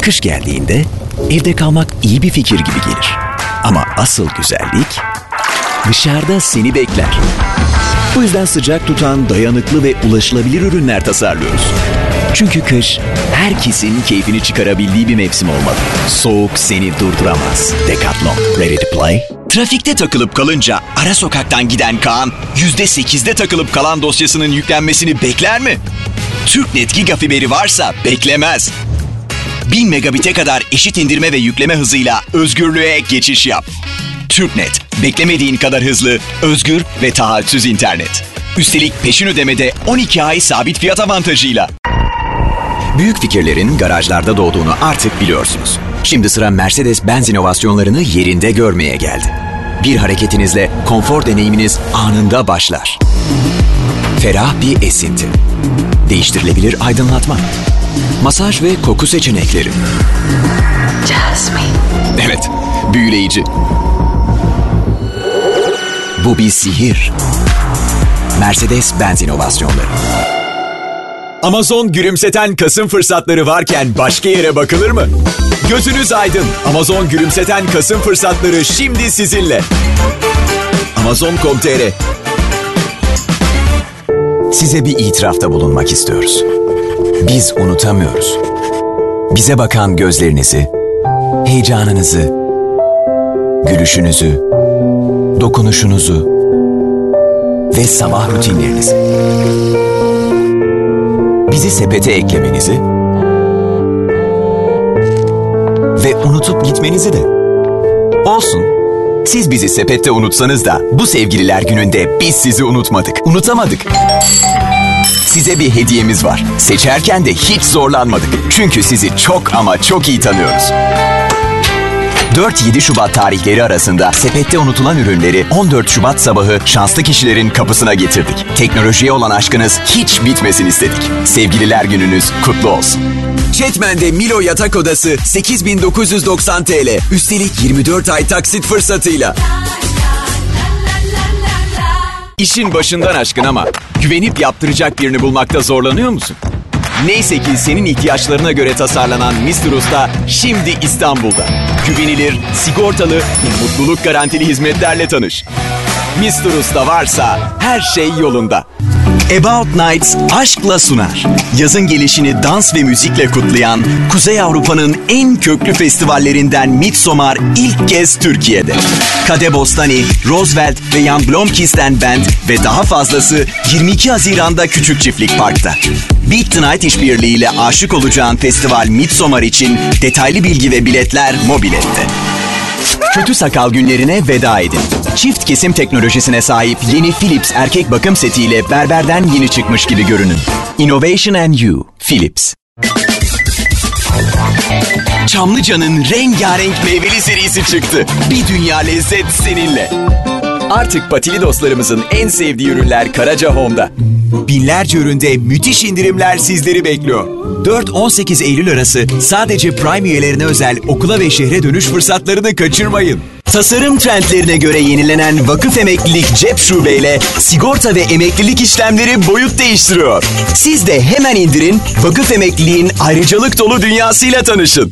Kış geldiğinde evde kalmak iyi bir fikir gibi gelir. Ama asıl güzellik dışarıda seni bekler. Bu yüzden sıcak tutan, dayanıklı ve ulaşılabilir ürünler tasarlıyoruz. Çünkü kış herkesin keyfini çıkarabildiği bir mevsim olmalı. Soğuk seni durduramaz. Decathlon. Ready to play? Trafikte takılıp kalınca ara sokaktan giden Kaan %8'de takılıp kalan dosyasının yüklenmesini bekler mi? TürkNet Gigafiberi varsa beklemez. 1000 megabit'e kadar eşit indirme ve yükleme hızıyla özgürlüğe geçiş yap. TürkNet, beklemediğin kadar hızlı, özgür ve taahhütsüz internet. Üstelik peşin ödemede 12 ay sabit fiyat avantajıyla. Büyük fikirlerin garajlarda doğduğunu artık biliyorsunuz. Şimdi sıra Mercedes-Benz inovasyonlarını yerinde görmeye geldi. Bir hareketinizle konfor deneyiminiz anında başlar. Ferah bir esinti. Değiştirilebilir aydınlatma. Masaj ve koku seçenekleri. Jasmine. Evet, büyüleyici. Bu bir sihir. Mercedes-Benz inovasyonları. Amazon gülümseten Kasım fırsatları varken başka yere bakılır mı? Gözünüz aydın. Amazon gülümseten Kasım fırsatları şimdi sizinle. Amazon.com.tr. Size bir itirafta bulunmak istiyoruz. Biz unutamıyoruz. Bize bakan gözlerinizi, heyecanınızı, gülüşünüzü, dokunuşunuzu ve sabah rutinlerinizi. Bizi sepete eklemenizi ve unutup gitmenizi de. Olsun. Siz bizi sepette unutsanız da bu sevgililer gününde biz sizi unutmadık, unutamadık. Size bir hediyemiz var. Seçerken de hiç zorlanmadık. Çünkü sizi çok ama çok iyi tanıyoruz. 4-7 Şubat tarihleri arasında sepette unutulan ürünleri 14 Şubat sabahı şanslı kişilerin kapısına getirdik. Teknolojiye olan aşkınız hiç bitmesin istedik. Sevgililer gününüz kutlu olsun. Jetman'de Milo yatak odası 8.990 TL. Üstelik 24 ay taksit fırsatıyla. İşin başından aşkın ama güvenip yaptıracak birini bulmakta zorlanıyor musun? Neyse ki senin ihtiyaçlarına göre tasarlanan Mr. Usta şimdi İstanbul'da. Güvenilir, sigortalı ve mutluluk garantili hizmetlerle tanış. Mr. Usta varsa her şey yolunda. About Nights aşkla sunar. Yazın gelişini dans ve müzikle kutlayan Kuzey Avrupa'nın en köklü festivallerinden Midsommar ilk kez Türkiye'de. Kade Bostani, Roosevelt ve Jan Blomqvist'ten Band ve daha fazlası 22 Haziran'da Küçük Çiftlik Park'ta. Beat the Night işbirliğiyle aşık olacağın festival Midsommar için detaylı bilgi ve biletler Mobilet'te. Kötü sakal günlerine veda edin. Çift kesim teknolojisine sahip yeni Philips erkek bakım setiyle berberden yeni çıkmış gibi görünün. Innovation and You, Philips. Çamlıca'nın rengarenk meyveli serisi çıktı. Bir dünya lezzet seninle. Artık patili dostlarımızın en sevdiği ürünler Karaca Home'da. Binlerce üründe müthiş indirimler sizleri bekliyor. 4-18 Eylül arası sadece Prime üyelerine özel okula ve şehre dönüş fırsatlarını kaçırmayın. Tasarım trendlerine göre yenilenen Vakıf Emeklilik Cep Şube ile sigorta ve emeklilik işlemleri boyut değiştiriyor. Siz de hemen indirin, Vakıf Emekliliğin ayrıcalık dolu dünyasıyla tanışın.